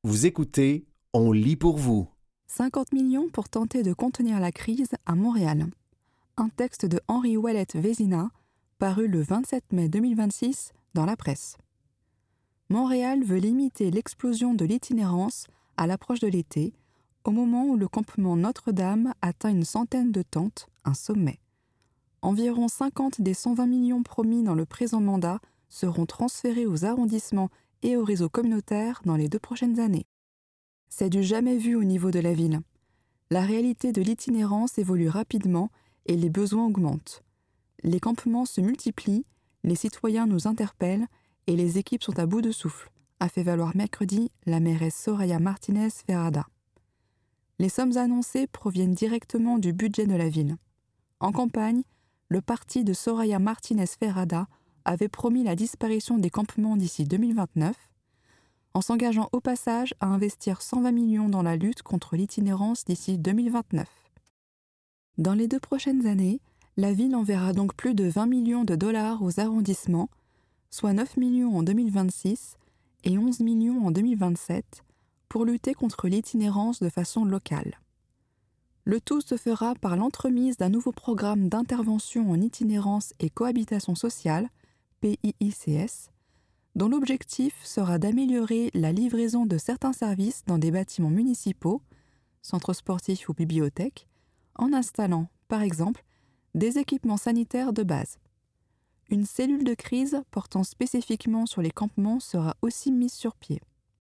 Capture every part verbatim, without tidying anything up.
Vous écoutez, on lit pour vous. cinquante millions pour tenter de contenir la crise à Montréal. Un texte de Henri Ouellet-Vézina, paru le vingt-sept mai deux mille vingt-six dans la presse. Montréal veut limiter l'explosion de l'itinérance à l'approche de l'été, au moment où le campement Notre-Dame atteint une centaine de tentes, un sommet. Environ cinquante des cent vingt millions promis dans le présent mandat seront transférés aux arrondissements et au réseau communautaire dans les deux prochaines années. C'est du jamais vu au niveau de la ville. La réalité de l'itinérance évolue rapidement et les besoins augmentent. Les campements se multiplient, les citoyens nous interpellent et les équipes sont à bout de souffle, a fait valoir mercredi la mairesse Soraya Martinez Ferrada. Les sommes annoncées proviennent directement du budget de la ville. En campagne, le parti de Soraya Martinez Ferrada avait promis la disparition des campements d'ici deux mille vingt-neuf, en s'engageant au passage à investir cent vingt millions dans la lutte contre l'itinérance d'ici deux mille vingt-neuf. Dans les deux prochaines années, la ville enverra donc plus de vingt millions de dollars aux arrondissements, soit neuf millions en deux mille vingt-six et onze millions en deux mille vingt-sept, pour lutter contre l'itinérance de façon locale. Le tout se fera par l'entremise d'un nouveau programme d'intervention en itinérance et cohabitation sociale, P I I C S, dont l'objectif sera d'améliorer la livraison de certains services dans des bâtiments municipaux, centres sportifs ou bibliothèques, en installant, par exemple, des équipements sanitaires de base. Une cellule de crise portant spécifiquement sur les campements sera aussi mise sur pied.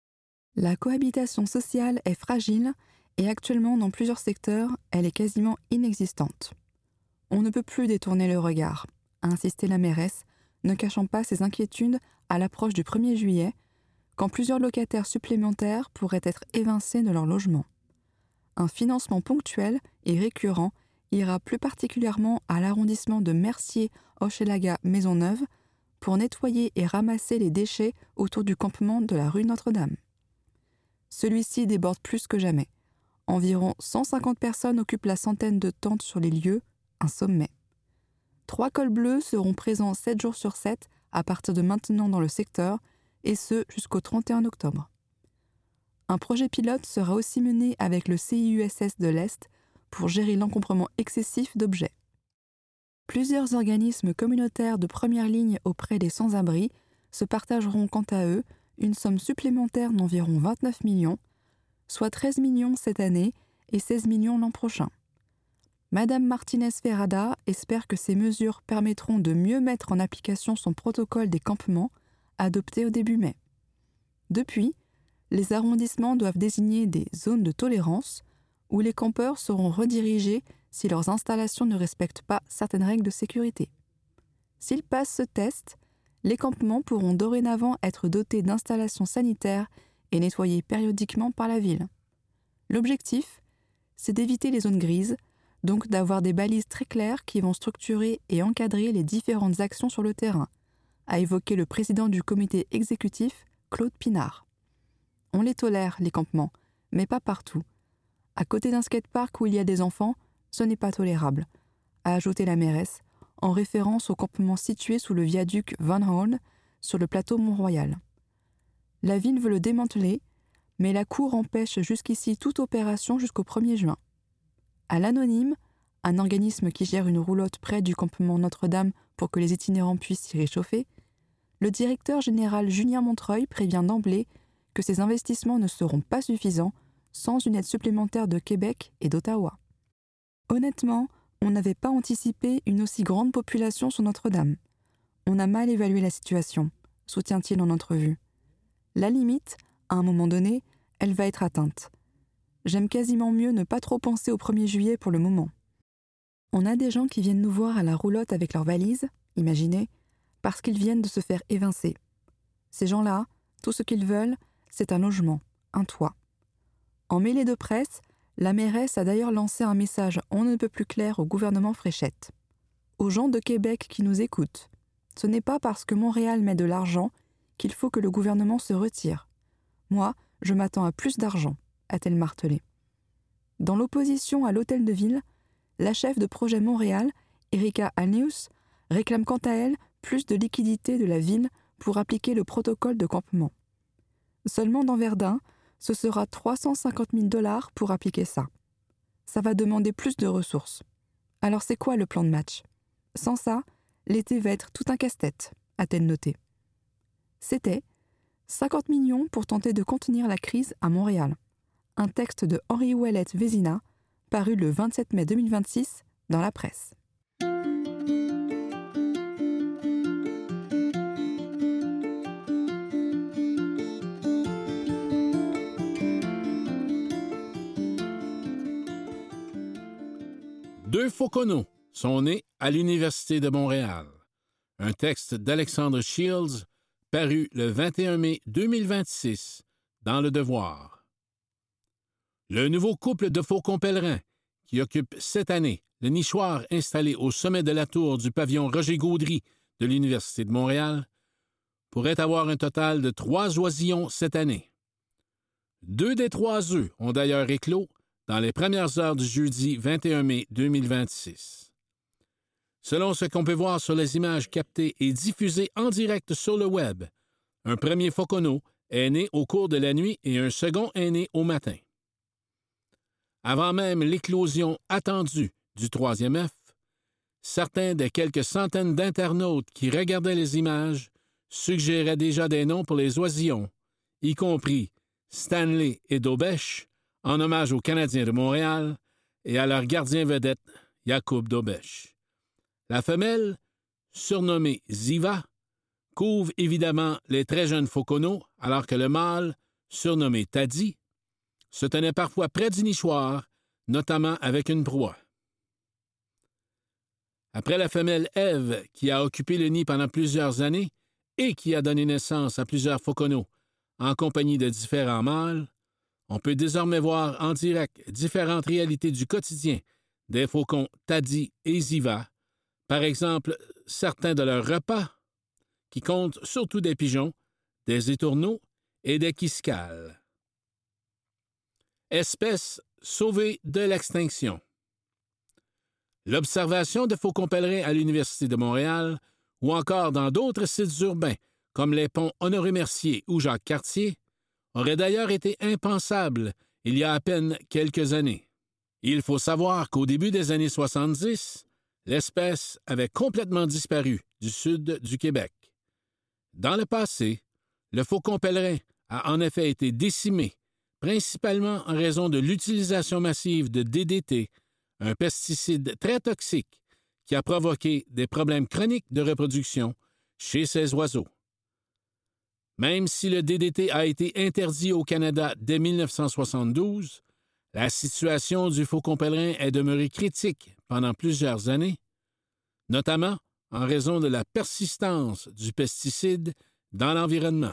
La cohabitation sociale est fragile et actuellement dans plusieurs secteurs, elle est quasiment inexistante. On ne peut plus détourner le regard, a insisté la mairesse, ne cachant pas ses inquiétudes à l'approche du premier juillet, quand plusieurs locataires supplémentaires pourraient être évincés de leur logement. Un financement ponctuel et récurrent ira plus particulièrement à l'arrondissement de Mercier-Hochelaga-Maisonneuve pour nettoyer et ramasser les déchets autour du campement de la rue Notre-Dame. Celui-ci déborde plus que jamais. Environ cent cinquante personnes occupent la centaine de tentes sur les lieux, un sommet. Trois cols bleus seront présents sept jours sur sept à partir de maintenant dans le secteur, et ce jusqu'au trente et un octobre. Un projet pilote sera aussi mené avec le C I U S S de l'Est pour gérer l'encombrement excessif d'objets. Plusieurs organismes communautaires de première ligne auprès des sans-abri se partageront quant à eux une somme supplémentaire d'environ vingt-neuf millions, soit treize millions cette année et seize millions l'an prochain. Madame Martinez Ferrada espère que ces mesures permettront de mieux mettre en application son protocole des campements adopté au début mai. Depuis, les arrondissements doivent désigner des zones de tolérance où les campeurs seront redirigés si leurs installations ne respectent pas certaines règles de sécurité. S'ils passent ce test, les campements pourront dorénavant être dotés d'installations sanitaires et nettoyés périodiquement par la ville. L'objectif, c'est d'éviter les zones grises, donc d'avoir des balises très claires qui vont structurer et encadrer les différentes actions sur le terrain, a évoqué le président du comité exécutif, Claude Pinard. On les tolère, les campements, mais pas partout. À côté d'un skatepark où il y a des enfants, ce n'est pas tolérable, a ajouté la mairesse, en référence au campement situé sous le viaduc Van Horn, sur le plateau Mont-Royal. La ville veut le démanteler, mais la Cour empêche jusqu'ici toute opération jusqu'au premier juin. À l'Anonyme, un organisme qui gère une roulotte près du campement Notre-Dame pour que les itinérants puissent s'y réchauffer, le directeur général Julien Montreuil prévient d'emblée que ces investissements ne seront pas suffisants sans une aide supplémentaire de Québec et d'Ottawa. Honnêtement, on n'avait pas anticipé une aussi grande population sur Notre-Dame. On a mal évalué la situation, soutient-il en entrevue. La limite, à un moment donné, elle va être atteinte. J'aime quasiment mieux ne pas trop penser au premier juillet pour le moment. On a des gens qui viennent nous voir à la roulotte avec leurs valises, imaginez, parce qu'ils viennent de se faire évincer. Ces gens-là, tout ce qu'ils veulent, c'est un logement, un toit. En mêlée de presse, la mairesse a d'ailleurs lancé un message on ne peut plus clair au gouvernement Fréchette. Aux gens de Québec qui nous écoutent, ce n'est pas parce que Montréal met de l'argent qu'il faut que le gouvernement se retire. Moi, je m'attends à plus d'argent, a-t-elle martelé. Dans l'opposition à l'hôtel de ville, la chef de projet Montréal, Erika Alneus, réclame quant à elle plus de liquidités de la ville pour appliquer le protocole de campement. Seulement dans Verdun, ce sera trois cent cinquante mille dollars pour appliquer ça. Ça va demander plus de ressources. Alors c'est quoi le plan de match? Sans ça, l'été va être tout un casse-tête, a-t-elle noté. C'était cinquante millions pour tenter de contenir la crise à Montréal. Un texte de Henri Ouellette Vézina, paru le vingt-sept mai deux mille vingt-six dans la presse. Deux Fauconneaux sont nés à l'Université de Montréal. Un texte d'Alexandre Shields, paru le vingt et un mai deux mille vingt-six dans Le Devoir. Le nouveau couple de faucons pèlerins, qui occupe cette année le nichoir installé au sommet de la tour du pavillon Roger Gaudry de l'Université de Montréal, pourrait avoir un total de trois oisillons cette année. Deux des trois œufs ont d'ailleurs éclos dans les premières heures du jeudi vingt et un mai deux mille vingt-six. Selon ce qu'on peut voir sur les images captées et diffusées en direct sur le web, un premier fauconneau est né au cours de la nuit et un second est né au matin. Avant même l'éclosion attendue du troisième œuf, certains des quelques centaines d'internautes qui regardaient les images suggéraient déjà des noms pour les oisillons, y compris Stanley et Daubèche, en hommage aux Canadiens de Montréal et à leur gardien vedette, Yacoub Daubèche. La femelle, surnommée Ziva, couvre évidemment les très jeunes fauconneaux, alors que le mâle, surnommé Taddy, se tenait parfois près du nichoir, notamment avec une proie. Après la femelle Ève, qui a occupé le nid pendant plusieurs années et qui a donné naissance à plusieurs fauconneaux en compagnie de différents mâles, on peut désormais voir en direct différentes réalités du quotidien des faucons Taddy et Ziva, par exemple certains de leurs repas, qui comptent surtout des pigeons, des étourneaux et des quiscales. Espèces sauvées de l'extinction. L'observation de faucons pèlerins à l'Université de Montréal ou encore dans d'autres sites urbains comme les ponts Honoré-Mercier ou Jacques-Cartier aurait d'ailleurs été impensable il y a à peine quelques années. Il faut savoir qu'au début des années soixante-dix, l'espèce avait complètement disparu du sud du Québec. Dans le passé, le faucon pèlerin a en effet été décimé, principalement en raison de l'utilisation massive de D D T, un pesticide très toxique qui a provoqué des problèmes chroniques de reproduction chez ces oiseaux. Même si le D D T a été interdit au Canada dès mille neuf cent soixante-douze, la situation du faucon pèlerin est demeurée critique pendant plusieurs années, notamment en raison de la persistance du pesticide dans l'environnement.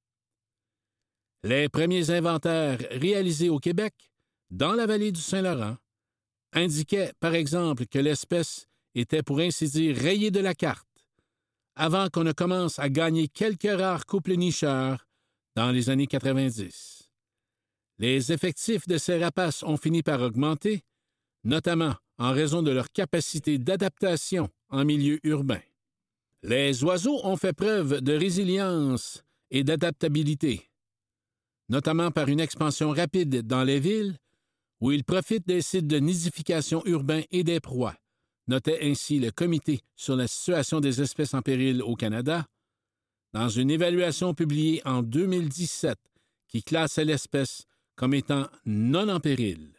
Les premiers inventaires réalisés au Québec, dans la vallée du Saint-Laurent, indiquaient par exemple que l'espèce était pour ainsi dire rayée de la carte, avant qu'on ne commence à gagner quelques rares couples nicheurs dans les années quatre-vingt-dix. Les effectifs de ces rapaces ont fini par augmenter, notamment en raison de leur capacité d'adaptation en milieu urbain. Les oiseaux ont fait preuve de résilience et d'adaptabilité, notamment par une expansion rapide dans les villes, où ils profitent des sites de nidification urbains et des proies, notait ainsi le Comité sur la situation des espèces en péril au Canada, dans une évaluation publiée en deux mille dix-sept qui classait l'espèce comme étant non en péril.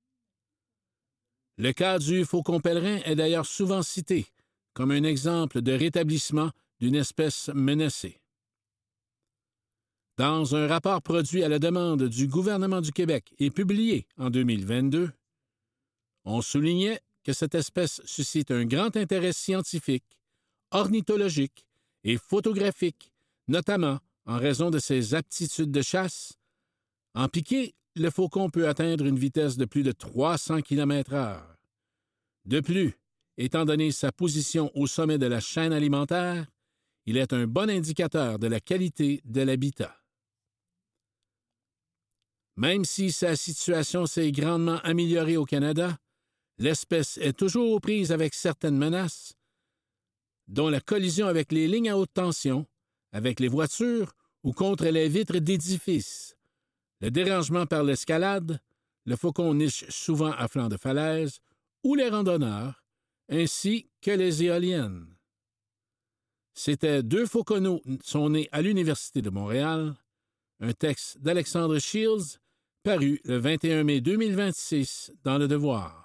Le cas du faucon pèlerin est d'ailleurs souvent cité comme un exemple de rétablissement d'une espèce menacée. Dans un rapport produit à la demande du gouvernement du Québec et publié en deux mille vingt-deux, on soulignait que cette espèce suscite un grand intérêt scientifique, ornithologique et photographique, notamment en raison de ses aptitudes de chasse. En piqué, le faucon peut atteindre une vitesse de plus de trois cents kilomètres heure. De plus, étant donné sa position au sommet de la chaîne alimentaire, il est un bon indicateur de la qualité de l'habitat. Même si sa situation s'est grandement améliorée au Canada, l'espèce est toujours aux prises avec certaines menaces, dont la collision avec les lignes à haute tension, avec les voitures ou contre les vitres d'édifices, le dérangement par l'escalade, le faucon niche souvent à flanc de falaise, ou les randonneurs, ainsi que les éoliennes. C'était Deux fauconneaux sont nés à l'Université de Montréal, un texte d'Alexandre Shields, paru le vingt et un mai deux mille vingt-six dans Le Devoir.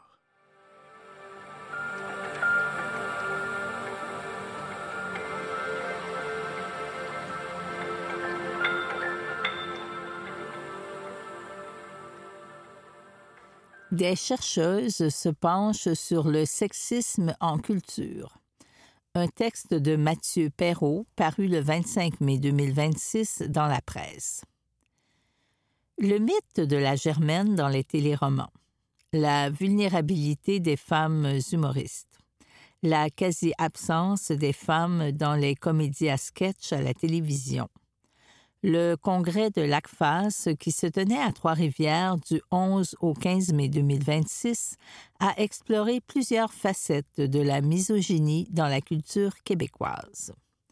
Des chercheuses se penchent sur le sexisme en culture. Un texte de Mathieu Perrault, paru le vingt-cinq mai deux mille vingt-six dans la presse. Le mythe de la Germaine dans les téléromans. La vulnérabilité des femmes humoristes. La quasi-absence des femmes dans les comédies à sketch à la télévision. Le congrès de l'A C F A S, qui se tenait à Trois-Rivières du onze au quinze mai deux mille vingt-six, a exploré plusieurs facettes de la misogynie dans la culture québécoise.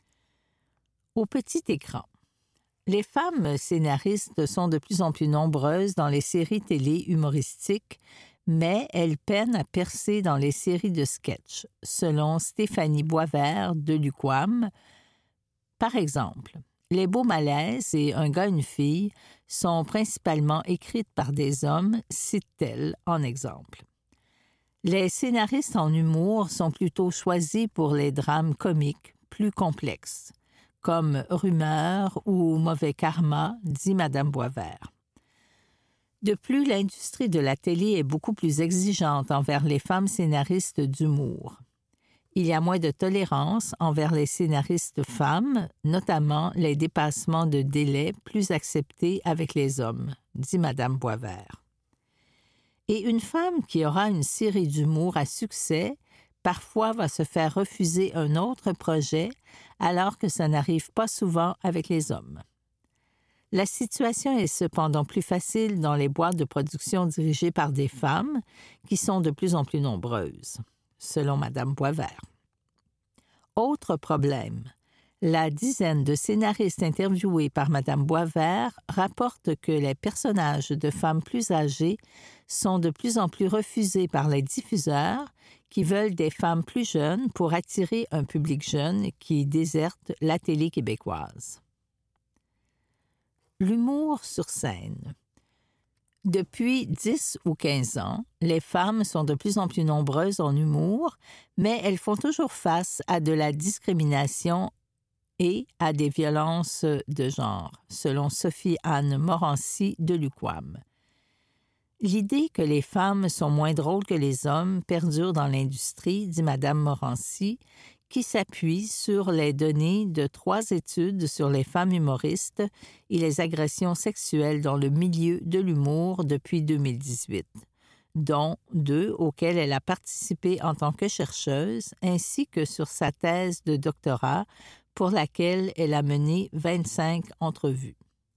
Au petit écran. Les femmes scénaristes sont de plus en plus nombreuses dans les séries télé humoristiques, mais elles peinent à percer dans les séries de sketch, selon Stéphanie Boisvert de l'U Q A M. Par exemple, Les Beaux Malaises et Un gars, une fille sont principalement écrites par des hommes, cite-t-elle en exemple. Les scénaristes en humour sont plutôt choisis pour les drames comiques plus complexes, comme Rumeur ou Mauvais Karma, dit Madame Boisvert. De plus, l'industrie de la télé est beaucoup plus exigeante envers les femmes scénaristes d'humour. Il y a moins de tolérance envers les scénaristes femmes, notamment les dépassements de délai plus acceptés avec les hommes, dit Madame Boisvert. Et une femme qui aura une série d'humour à succès, parfois va se faire refuser un autre projet, alors que ça n'arrive pas souvent avec les hommes. La situation est cependant plus facile dans les boîtes de production dirigées par des femmes, qui sont de plus en plus nombreuses, selon Madame Boisvert. Autre problème, la dizaine de scénaristes interviewés par Madame Boisvert rapportent que les personnages de femmes plus âgées sont de plus en plus refusés par les diffuseurs qui veulent des femmes plus jeunes pour attirer un public jeune qui déserte la télé québécoise. L'humour sur scène. Depuis dix ou quinze ans, les femmes sont de plus en plus nombreuses en humour, mais elles font toujours face à de la discrimination et à des violences de genre, selon Sophie-Anne Morancy de l'U Q A M. L'idée que les femmes sont moins drôles que les hommes perdure dans l'industrie, dit Madame Morancy, qui s'appuie sur les données de trois études sur les femmes humoristes et les agressions sexuelles dans le milieu de l'humour depuis deux mille dix-huit, dont deux auxquelles elle a participé en tant que chercheuse, ainsi que sur sa thèse de doctorat pour laquelle elle a mené vingt-cinq entrevues.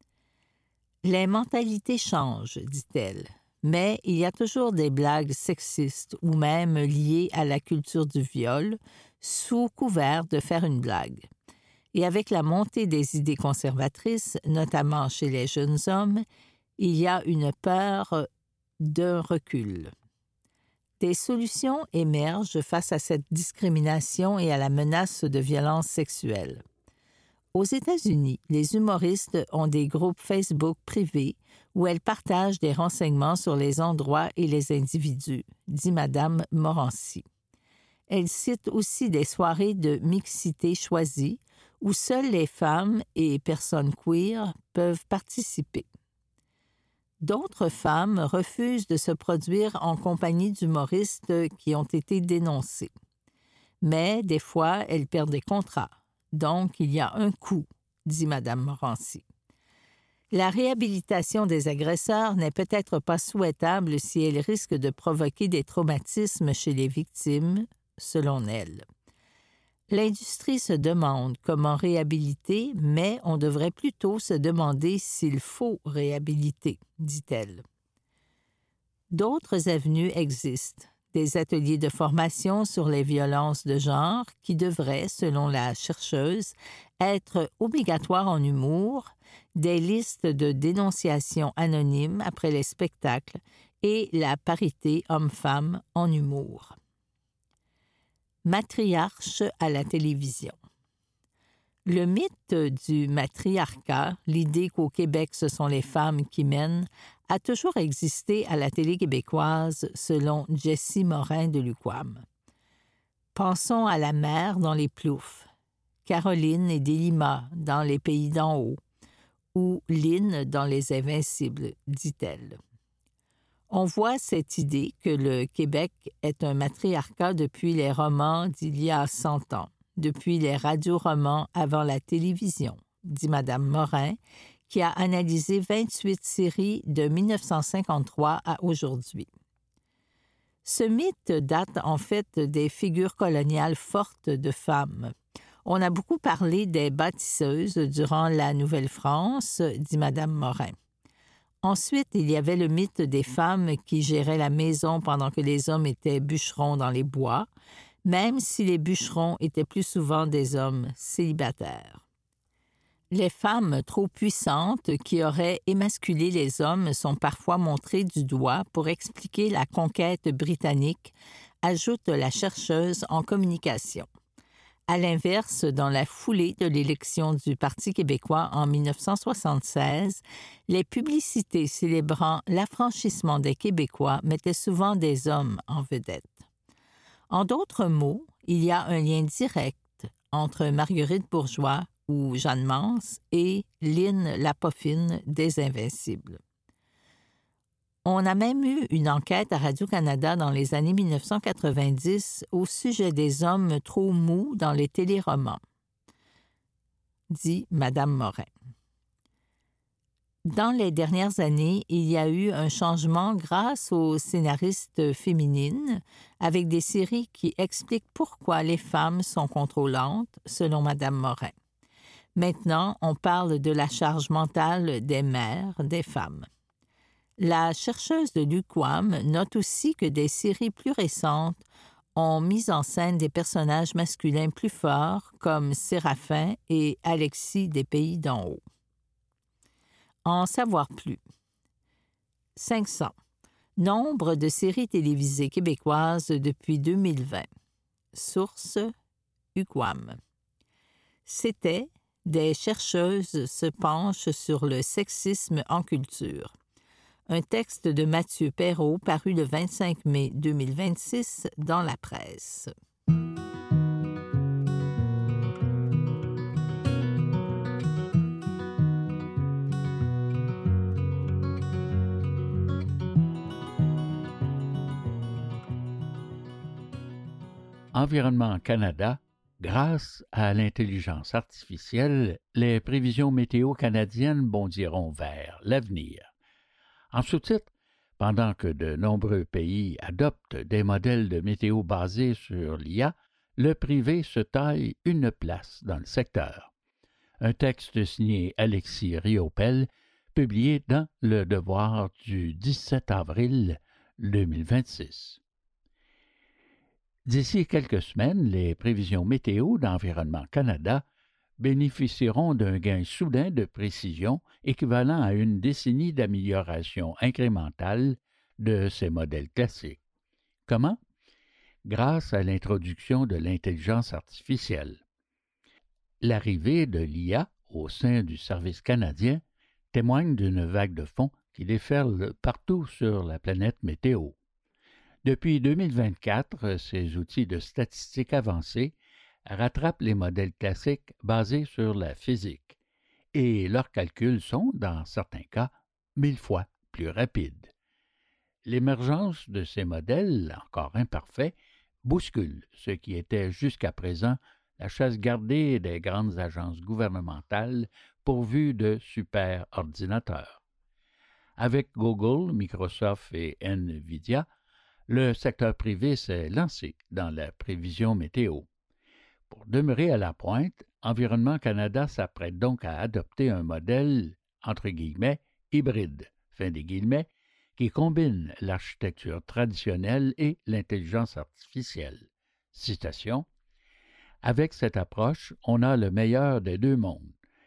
Les mentalités changent, dit-elle, mais il y a toujours des blagues sexistes ou même liées à la culture du viol, sous couvert de faire une blague. Et avec la montée des idées conservatrices, notamment chez les jeunes hommes, il y a une peur d'un recul. Des solutions émergent face à cette discrimination et à la menace de violence sexuelle. Aux États-Unis, les humoristes ont des groupes Facebook privés où elles partagent des renseignements sur les endroits et les individus, dit Madame Morancy. Elle cite aussi des soirées de mixité choisies où seules les femmes et personnes queer peuvent participer. D'autres femmes refusent de se produire en compagnie d'humoristes qui ont été dénoncés. Mais des fois, elles perdent des contrats. Donc, il y a un coût, dit Madame Morancy. La réhabilitation des agresseurs n'est peut-être pas souhaitable si elle risque de provoquer des traumatismes chez les victimes, selon elle. L'industrie se demande comment réhabiliter, mais on devrait plutôt se demander s'il faut réhabiliter, dit-elle. D'autres avenues existent, des ateliers de formation sur les violences de genre qui devraient, selon la chercheuse, être obligatoires en humour, des listes de dénonciations anonymes après les spectacles et la parité homme-femme en humour. Matriarche à la télévision. Le mythe du matriarcat, l'idée qu'au Québec ce sont les femmes qui mènent, a toujours existé à la télé québécoise selon Jessie Morin de l'U Q A M. Pensons à la mère dans Les Ploufs, Caroline et Délima dans Les Pays d'en haut, ou Lynn dans Les Invincibles, dit-elle. On voit cette idée que le Québec est un matriarcat depuis les romans d'il y a cent ans, depuis les radioromans avant la télévision, dit Madame Morin, qui a analysé vingt-huit séries de mille neuf cent cinquante-trois à aujourd'hui. Ce mythe date en fait des figures coloniales fortes de femmes. On a beaucoup parlé des bâtisseuses durant la Nouvelle-France, dit Madame Morin. Ensuite, il y avait le mythe des femmes qui géraient la maison pendant que les hommes étaient bûcherons dans les bois, même si les bûcherons étaient plus souvent des hommes célibataires. Les femmes trop puissantes qui auraient émasculé les hommes sont parfois montrées du doigt pour expliquer la conquête britannique, ajoute la chercheuse en communication. À l'inverse, dans la foulée de l'élection du Parti québécois en mille neuf cent soixante-seize, les publicités célébrant l'affranchissement des Québécois mettaient souvent des hommes en vedette. En d'autres mots, il y a un lien direct entre Marguerite Bourgeois ou Jeanne Mance et Lynn Lapoffine des Invincibles. On a même eu une enquête à Radio-Canada dans les années mille neuf cent quatre-vingt-dix au sujet des hommes trop mous dans les téléromans, dit Madame Morin. Dans les dernières années, il y a eu un changement grâce aux scénaristes féminines, avec des séries qui expliquent pourquoi les femmes sont contrôlantes, selon Madame Morin. Maintenant, on parle de la charge mentale des mères, des femmes. La chercheuse de l'U Q A M note aussi que des séries plus récentes ont mis en scène des personnages masculins plus forts comme Séraphin et Alexis des Pays d'en haut. En savoir plus. cinq cents. Nombre de séries télévisées québécoises depuis deux mille vingt. Source U Q A M. C'était « Des chercheuses se penchent sur le sexisme en culture ». Un texte de Mathieu Perrault paru le vingt-cinq mai deux mille vingt-six dans la presse. Environnement Canada, grâce à l'intelligence artificielle, les prévisions météo canadiennes bondiront vers l'avenir. En sous-titre, pendant que de nombreux pays adoptent des modèles de météo basés sur l'I A, le privé se taille une place dans le secteur. Un texte signé Alexis Riopel, publié dans Le Devoir du dix-sept avril deux mille vingt-six. D'ici quelques semaines, les prévisions météo d'Environnement Canada bénéficieront d'un gain soudain de précision équivalent à une décennie d'amélioration incrémentale de ces modèles classiques. Comment? Grâce à l'introduction de l'intelligence artificielle. L'arrivée de l'I A au sein du service canadien témoigne d'une vague de fonds qui déferle partout sur la planète météo. Depuis deux mille vingt-quatre, ces outils de statistiques avancées rattrapent les modèles classiques basés sur la physique, et leurs calculs sont, dans certains cas, mille fois plus rapides. L'émergence de ces modèles, encore imparfaits, bouscule ce qui était jusqu'à présent la chasse gardée des grandes agences gouvernementales pourvues de super-ordinateurs. Avec Google, Microsoft et NVIDIA, le secteur privé s'est lancé dans la prévision météo. Pour demeurer à la pointe, Environnement Canada s'apprête donc à adopter un modèle, entre guillemets, hybride, fin des guillemets, qui combine l'architecture traditionnelle et l'intelligence artificielle. Citation. Avec cette approche, on a le meilleur des deux mondes,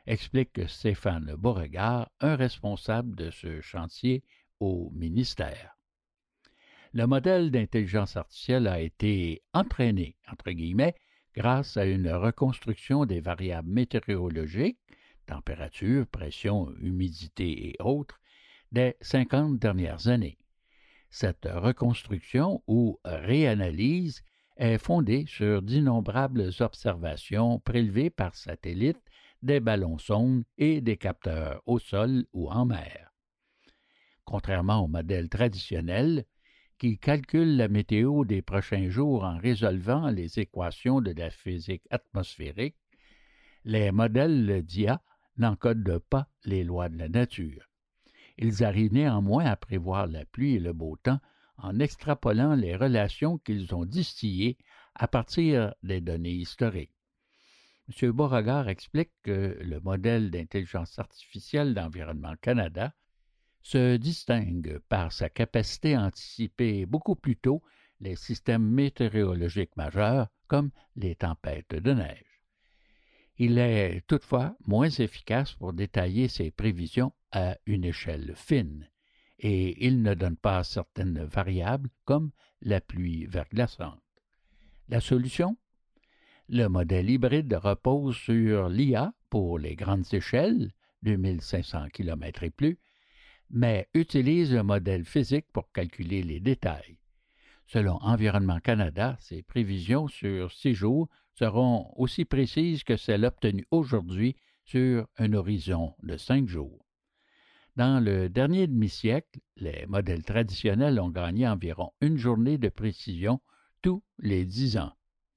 explique Stéphane Beauregard, un responsable de ce chantier au ministère. Le modèle d'intelligence artificielle a été entraîné, entre guillemets, grâce à une reconstruction des variables météorologiques, température, pression, humidité et autres, des cinquante dernières années. Cette reconstruction ou réanalyse est fondée sur d'innombrables observations prélevées par satellite des ballons sondes et des capteurs au sol ou en mer. Contrairement au modèle traditionnel, qui calcule la météo des prochains jours en résolvant les équations de la physique atmosphérique, les modèles d'I A n'encodent pas les lois de la nature. Ils arrivent néanmoins à prévoir la pluie et le beau temps en extrapolant les relations qu'ils ont distillées à partir des données historiques. M. Beauregard explique que le modèle d'intelligence artificielle d'Environnement Canada se distingue par sa capacité à anticiper beaucoup plus tôt les systèmes météorologiques majeurs comme les tempêtes de neige. Il est toutefois moins efficace pour détailler ses prévisions à une échelle fine et il ne donne pas certaines variables comme la pluie verglaçante. La solution? Le modèle hybride repose sur l'I A pour les grandes échelles, deux mille cinq cents kilomètres et plus, mais utilise le modèle physique pour calculer les détails. Selon Environnement Canada, ces prévisions sur six jours seront aussi précises que celles obtenues aujourd'hui sur un horizon de cinq jours. Dans le dernier demi-siècle, les modèles traditionnels ont gagné environ une journée de précision tous les dix ans.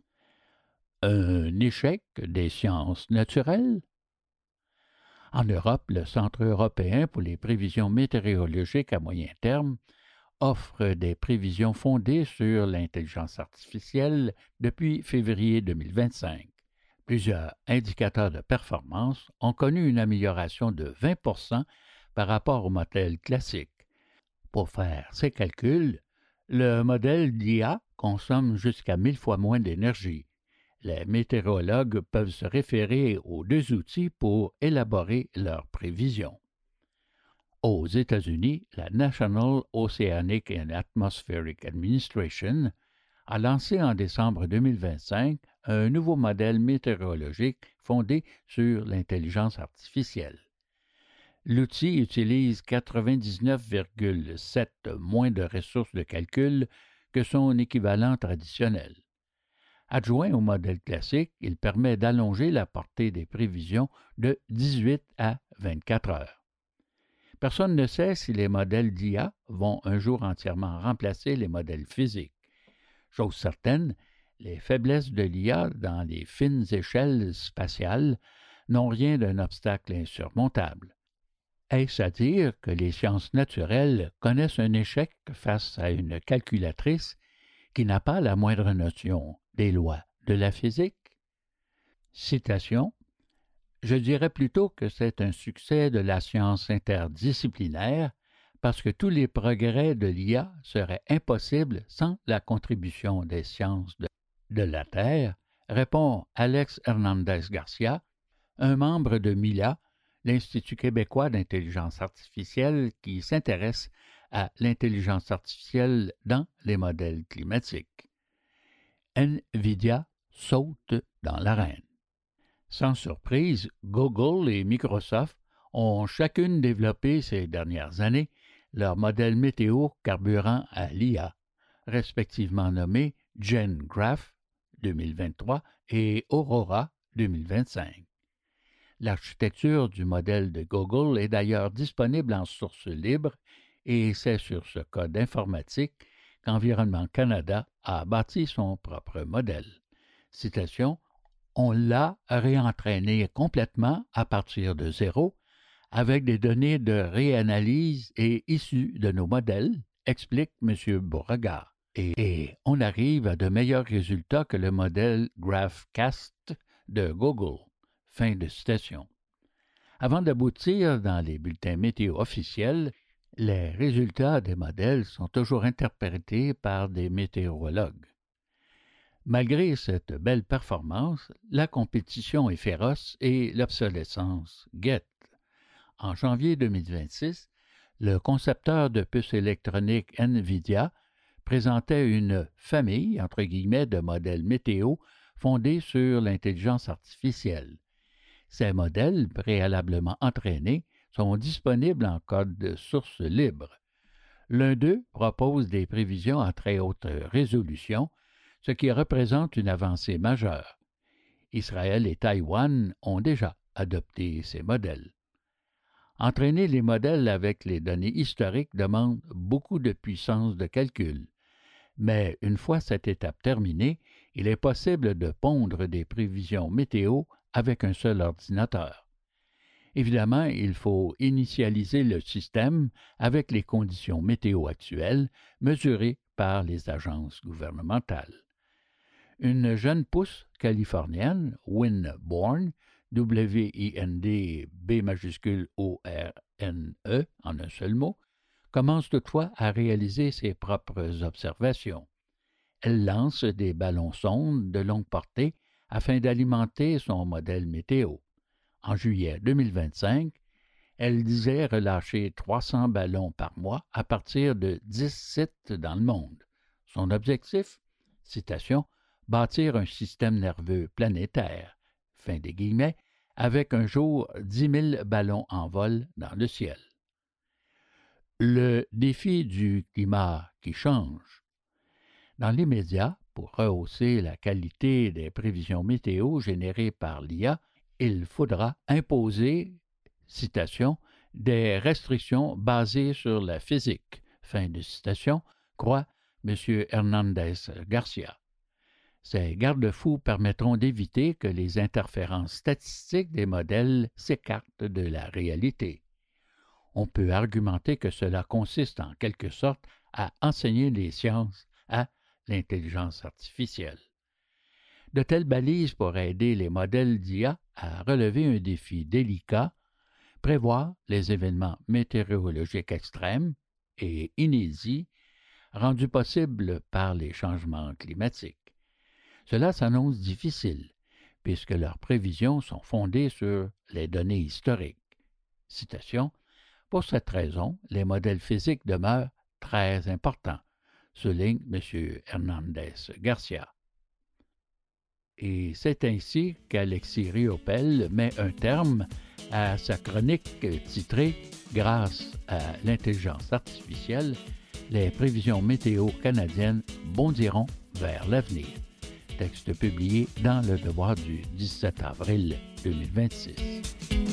Un échec des sciences naturelles? En Europe, le Centre européen pour les prévisions météorologiques à moyen terme offre des prévisions fondées sur l'intelligence artificielle depuis février deux mille vingt-cinq. Plusieurs indicateurs de performance ont connu une amélioration de vingt pour cent par rapport au modèle classique. Pour faire ces calculs, le modèle d'I A consomme jusqu'à mille fois moins d'énergie. Les météorologues peuvent se référer aux deux outils pour élaborer leurs prévisions. Aux États-Unis, la National Oceanic and Atmospheric Administration a lancé en décembre deux mille vingt-cinq un nouveau modèle météorologique fondé sur l'intelligence artificielle. L'outil utilise quatre-vingt-dix-neuf virgule sept moins de ressources de calcul que son équivalent traditionnel. Adjoint au modèle classique, il permet d'allonger la portée des prévisions de dix-huit à vingt-quatre heures. Personne ne sait si les modèles d'I A vont un jour entièrement remplacer les modèles physiques. Chose certaine, les faiblesses de l'I A dans les fines échelles spatiales n'ont rien d'un obstacle insurmontable. Est-ce à dire que les sciences naturelles connaissent un échec face à une calculatrice qui n'a pas la moindre notion des lois de la physique? Citation. Je dirais plutôt que c'est un succès de la science interdisciplinaire parce que tous les progrès de l'I A seraient impossibles sans la contribution des sciences de, de la Terre, répond Alex Hernandez-Garcia, un membre de MILA, l'Institut québécois d'intelligence artificielle qui s'intéresse à l'intelligence artificielle dans les modèles climatiques. NVIDIA saute dans l'arène. Sans surprise, Google et Microsoft ont chacune développé ces dernières années leur modèle météo carburant à l'I A, respectivement nommés GenGraph deux mille vingt-trois et Aurora deux mille vingt-cinq. L'architecture du modèle de Google est d'ailleurs disponible en source libre et c'est sur ce code informatique qu'Environnement Canada a bâti son propre modèle. Citation. On l'a réentraîné complètement à partir de zéro avec des données de réanalyse et issues de nos modèles, explique M. Beauregard. Et, et on arrive à de meilleurs résultats que le modèle GraphCast de Google. Fin de citation. Avant d'aboutir dans les bulletins météo officiels, les résultats des modèles sont toujours interprétés par des météorologues. Malgré cette belle performance, la compétition est féroce et l'obsolescence guette. En janvier deux mille vingt-six, le concepteur de puces électroniques NVIDIA présentait une famille, entre guillemets, de modèles météo fondés sur l'intelligence artificielle. Ces modèles, préalablement entraînés, sont disponibles en code source libre. L'un d'eux propose des prévisions à très haute résolution, ce qui représente une avancée majeure. Israël et Taïwan ont déjà adopté ces modèles. Entraîner les modèles avec les données historiques demande beaucoup de puissance de calcul. Mais une fois cette étape terminée, il est possible de pondre des prévisions météo avec un seul ordinateur. Évidemment, il faut initialiser le système avec les conditions météo actuelles mesurées par les agences gouvernementales. Une jeune pousse californienne, Win Born, W I N D B majuscule O R N E en un seul mot, commence toutefois à réaliser ses propres observations. Elle lance des ballons-sondes de longue portée afin d'alimenter son modèle météo. En juillet deux mille vingt-cinq, elle disait relâcher trois cents ballons par mois à partir de dix sites dans le monde. Son objectif, citation, bâtir un système nerveux planétaire, fin des guillemets, avec un jour dix mille ballons en vol dans le ciel. Le défi du climat qui change. Dans l'immédiat, pour rehausser la qualité des prévisions météo générées par l'I A, il faudra imposer, citation, des restrictions basées sur la physique, fin de citation, croit M. Hernandez Garcia. Ces garde-fous permettront d'éviter que les interférences statistiques des modèles s'écartent de la réalité. On peut argumenter que cela consiste en quelque sorte à enseigner les sciences à l'intelligence artificielle. De telles balises pourraient aider les modèles d'I A à relever un défi délicat, prévoir les événements météorologiques extrêmes et inédits rendus possibles par les changements climatiques. Cela s'annonce difficile, puisque leurs prévisions sont fondées sur les données historiques. Citation, « Pour cette raison, les modèles physiques demeurent très importants », souligne M. Hernandez Garcia. Et c'est ainsi qu'Alexis Riopel met un terme à sa chronique titrée « Grâce à l'intelligence artificielle, les prévisions météo canadiennes bondiront vers l'avenir ». Texte publié dans Le Devoir du dix-sept avril deux mille vingt-six.